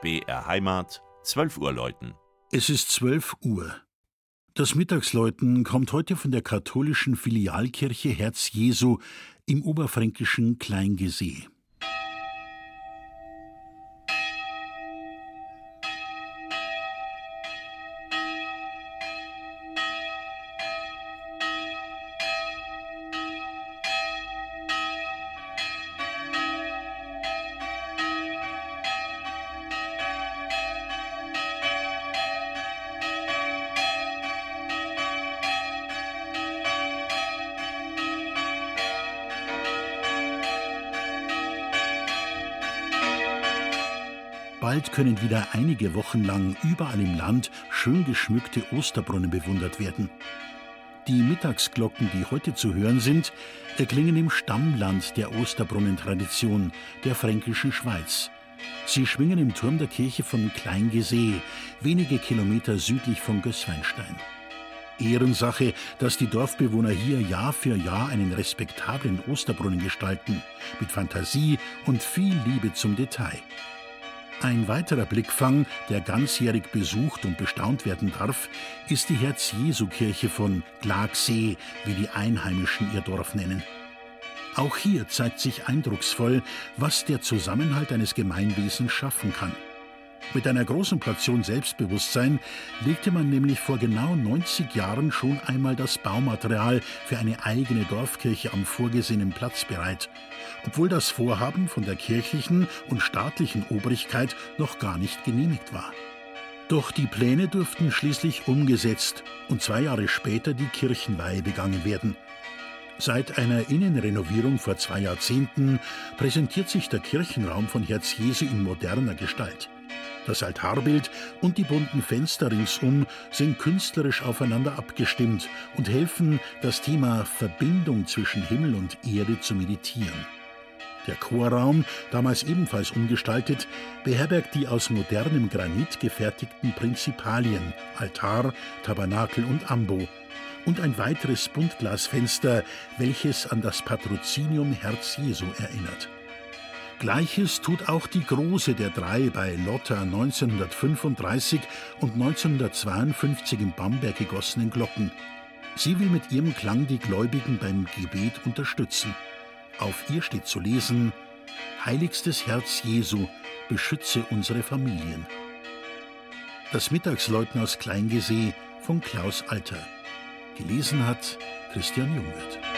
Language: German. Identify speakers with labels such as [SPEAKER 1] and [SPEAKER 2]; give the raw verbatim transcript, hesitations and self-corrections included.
[SPEAKER 1] B R Heimat, zwölf Uhr läuten.
[SPEAKER 2] Es ist zwölf Uhr. Das Mittagsläuten kommt heute von der katholischen Filialkirche Herz Jesu im oberfränkischen Kleingesee. Bald können wieder einige Wochen lang überall im Land schön geschmückte Osterbrunnen bewundert werden. Die Mittagsglocken, die heute zu hören sind, erklingen im Stammland der Osterbrunnentradition, der fränkischen Schweiz. Sie schwingen im Turm der Kirche von Kleingesee, wenige Kilometer südlich von Gößweinstein. Ehrensache, dass die Dorfbewohner hier Jahr für Jahr einen respektablen Osterbrunnen gestalten, mit Fantasie und viel Liebe zum Detail. Ein weiterer Blickfang, der ganzjährig besucht und bestaunt werden darf, ist die Herz-Jesu-Kirche von Glagsee, wie die Einheimischen ihr Dorf nennen. Auch hier zeigt sich eindrucksvoll, was der Zusammenhalt eines Gemeinwesens schaffen kann. Mit einer großen Portion Selbstbewusstsein legte man nämlich vor genau neunzig Jahren schon einmal das Baumaterial für eine eigene Dorfkirche am vorgesehenen Platz bereit, obwohl das Vorhaben von der kirchlichen und staatlichen Obrigkeit noch gar nicht genehmigt war. Doch die Pläne durften schließlich umgesetzt und zwei Jahre später die Kirchenweihe begangen werden. Seit einer Innenrenovierung vor zwei Jahrzehnten präsentiert sich der Kirchenraum von Herz Jesu in moderner Gestalt. Das Altarbild und die bunten Fenster ringsum sind künstlerisch aufeinander abgestimmt und helfen, das Thema Verbindung zwischen Himmel und Erde zu meditieren. Der Chorraum, damals ebenfalls umgestaltet, beherbergt die aus modernem Granit gefertigten Prinzipalien, Altar, Tabernakel und Ambo und ein weiteres Buntglasfenster, welches an das Patrozinium Herz Jesu erinnert. Gleiches tut auch die große der drei bei Lotta neunzehnhundertfünfunddreißig und neunzehnhundertzweiundfünfzig in Bamberg gegossenen Glocken. Sie will mit ihrem Klang die Gläubigen beim Gebet unterstützen. Auf ihr steht zu lesen: Heiligstes Herz Jesu, beschütze unsere Familien. Das Mittagsläuten aus Kleingesee von Klaus Alter. Gelesen hat Christian Jungwirth.